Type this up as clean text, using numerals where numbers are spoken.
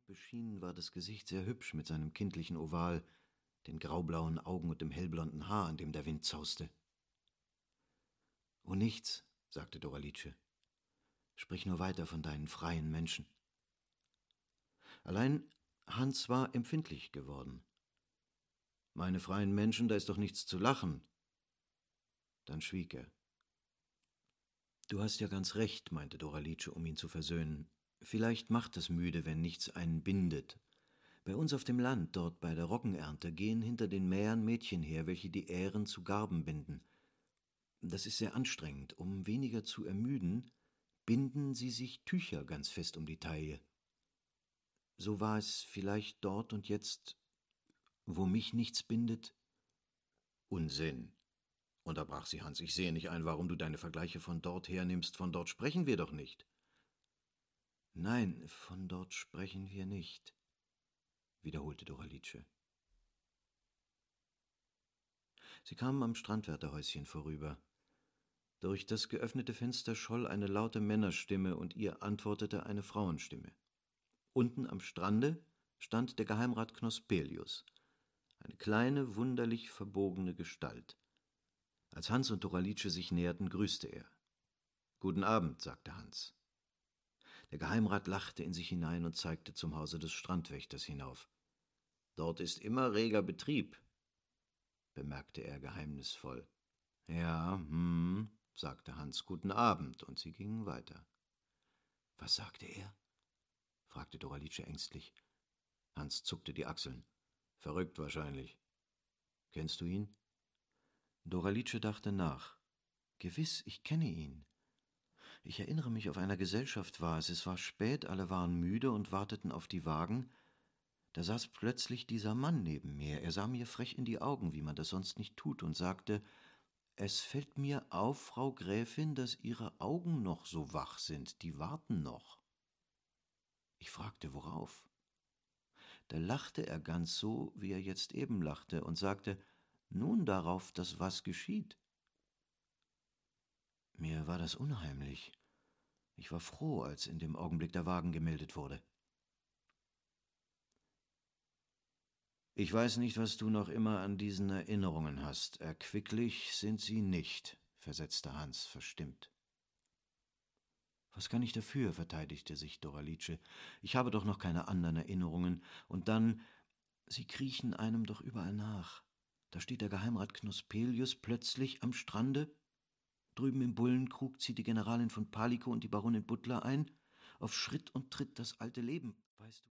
beschienen, war das Gesicht sehr hübsch mit seinem kindlichen Oval, den graublauen Augen und dem hellblonden Haar, an dem der Wind zauste. »Oh, nichts«, sagte Doralice. »Sprich nur weiter von deinen freien Menschen.« Allein Hans war empfindlich geworden. »Meine freien Menschen, da ist doch nichts zu lachen.« Dann schwieg er. »Du hast ja ganz recht«, meinte Doralice, um ihn zu versöhnen. »Vielleicht macht es müde, wenn nichts einen bindet. Bei uns auf dem Land, dort bei der Roggenernte, gehen hinter den Mähern Mädchen her, welche die Ähren zu Garben binden. Das ist sehr anstrengend. Um weniger zu ermüden, binden sie sich Tücher ganz fest um die Taille. So war es vielleicht dort und jetzt, wo mich nichts bindet.« »Unsinn«, unterbrach sie Hans. »Ich sehe nicht ein, warum du deine Vergleiche von dort hernimmst. Von dort sprechen wir doch nicht.« »Nein, von dort sprechen wir nicht«, wiederholte Doralice. Sie kamen am Strandwärterhäuschen vorüber. Durch das geöffnete Fenster scholl eine laute Männerstimme, und ihr antwortete eine Frauenstimme. Unten am Strande stand der Geheimrat Knospelius, eine kleine, wunderlich verbogene Gestalt. Als Hans und Doralice sich näherten, grüßte er. »Guten Abend«, sagte Hans. Der Geheimrat lachte in sich hinein und zeigte zum Hause des Strandwächters hinauf. »Dort ist immer reger Betrieb«, bemerkte er geheimnisvoll. »Ja, sagte Hans, »guten Abend«, und sie gingen weiter. »Was sagte er?« fragte Doralice ängstlich. Hans zuckte die Achseln. »Verrückt wahrscheinlich. Kennst du ihn?« Doralice dachte nach. »Gewiss, ich kenne ihn. Ich erinnere mich, auf einer Gesellschaft war es war spät, alle waren müde und warteten auf die Wagen. Da saß plötzlich dieser Mann neben mir. Er sah mir frech in die Augen, wie man das sonst nicht tut, und sagte: »Es fällt mir auf, Frau Gräfin, dass Ihre Augen noch so wach sind, die warten noch.« Ich fragte, worauf. Da lachte er ganz so, wie er jetzt eben lachte, und sagte: »Nun darauf, dass was geschieht.« Mir war das unheimlich. Ich war froh, als in dem Augenblick der Wagen gemeldet wurde. »Ich weiß nicht, was du noch immer an diesen Erinnerungen hast. Erquicklich sind sie nicht«, versetzte Hans verstimmt. »Was kann ich dafür?«, verteidigte sich Doralice. »Ich habe doch noch keine anderen Erinnerungen. Und dann, sie kriechen einem doch überall nach. Da steht der Geheimrat Knospelius plötzlich am Strande. Drüben im Bullenkrug zieht die Generalin von Palico und die Baronin Butler ein. Auf Schritt und Tritt das alte Leben, weißt du.«